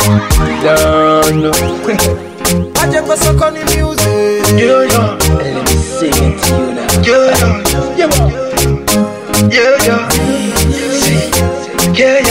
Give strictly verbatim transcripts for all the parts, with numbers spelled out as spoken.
Don't know. I just go suck on the music. Yeah, yeah. And let me sing it to you now. Yeah, yeah. Yeah, yeah. Yeah,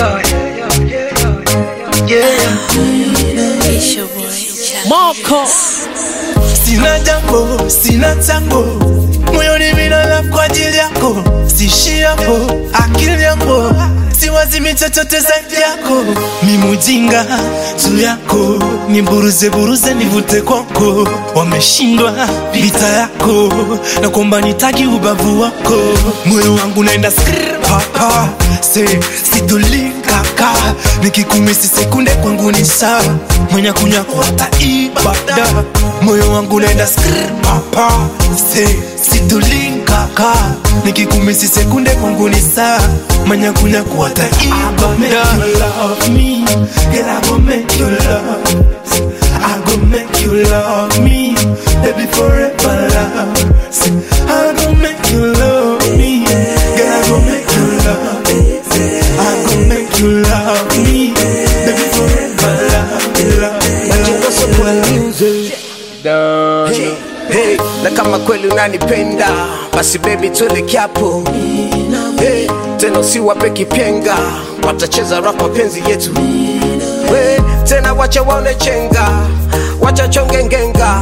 yeah. Yeah, yeah. It's your boy, Marco. Sina jambo, sina tango. Moyoni mina love kwa ajili yako. Sishi hapo, akili yangu. Siwazimi chochote zaidi yako. Mi mujinga, tu yako. Niburuze buruze nivute kwako. Wameshindwa, vita yako. Na kwamba nitagi ubavu wako. Moyo wangu naenda skrrr papa. Se, situlinka ka. Nikikumisi sekunde kwangu ni sawa. Mwenye kunya kuwata ibada. Moyo wangu naenda skrrr papa. Se, situlinka ka. Nikikumisi sekunde kwangu ni sawa. Mwenye kunya kuwata ibada. Love me, girl, I gon' make you love. I gon' make you love me, baby, forever love. I gon' make you love me, girl, I gon' make you love. I gon' make you love me, baby, forever love, love. Majengo soko ya music. Don't know. Hey, na kama kweli unanipenda, basi baby tuelekea hapo. Hey, tena usiwape kipenga, watacheza rap mapenzi yetu. Hey, tena wacha waone chenga, wacha chonge ngenga.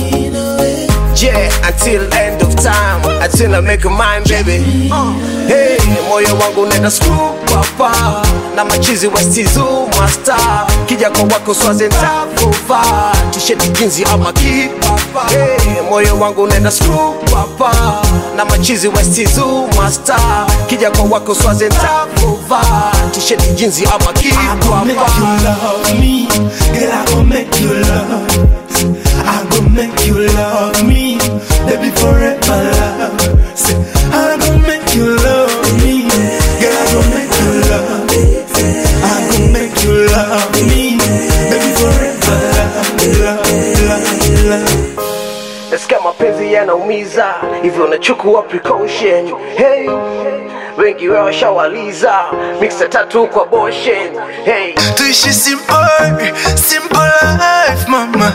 Yeah, until end of time, until I make a mind, baby. Hey, moyo wangu nenda screw papa, na machizi westizu master. Kija kwa wako swaze ntafuva, t-shirt jinzi ama ki. Hey, moyo wangu nenda screw papa, na machizi westizu master. Kija kwa wako swaze ntafuva, t-shirt jinzi ama ki. I gon' make you love me, girl, I gon' make you love. I gon' make you love me, baby, forever love. Say, I gon' make you love me, girl, I gon' make you love. I gon' make you love me, baby, forever love, love, love. Nasikia mapenzi yanaumiza, hivyo nachukua precaution. Hey, wengi wao shawaliza, mixa tatu kwa boshen. Hey, tuishi simple, simple life, mama.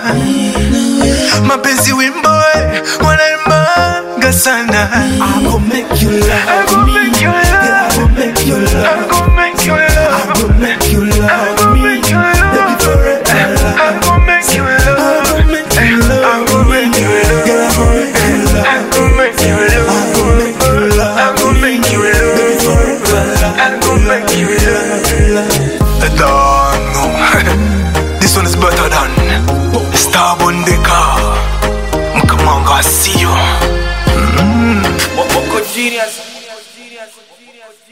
Mapenzi wimbo, wanaimanga sana. I gon' make you love me, I gon' make you love. I gon' make you love. I gon' make you love me, baby, forever love. I gon' make you love. I gon' make you love. I gon' make you love. Girl, I gon' make you love. I gon' make you love. I gon' make you love. Baby, forever love. I gon' make you love. I don't know. This one is better than Star Bondeka. Come on, I see you. Mm. Moko genius.